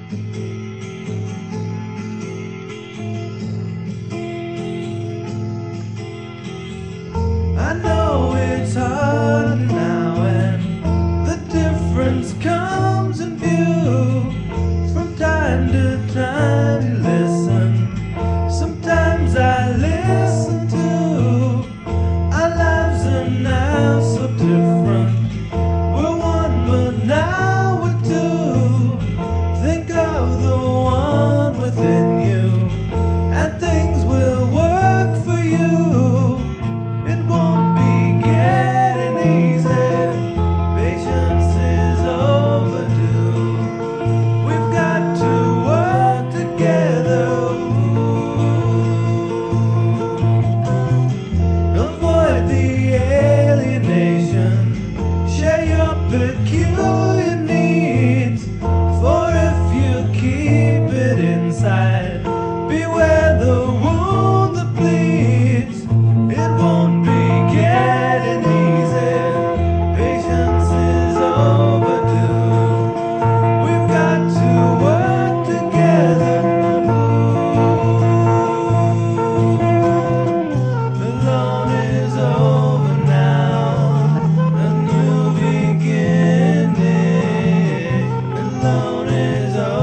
I know it's hard now, and the difference comes in view. From time to time you listen, sometimes I listen too. Our lives are now so different. We're one, but now we're two. Think of the one within you, and things will work for you. It won't be getting easy. Patience is overdue. We've got to work together. Avoid the alienation. Share your peculiar needs. For if you keep it inside, beware the wound that bleeds. It won't be getting easy. Patience is overdue. We've got to work together. The loan is over now, a new beginning. The loan is over.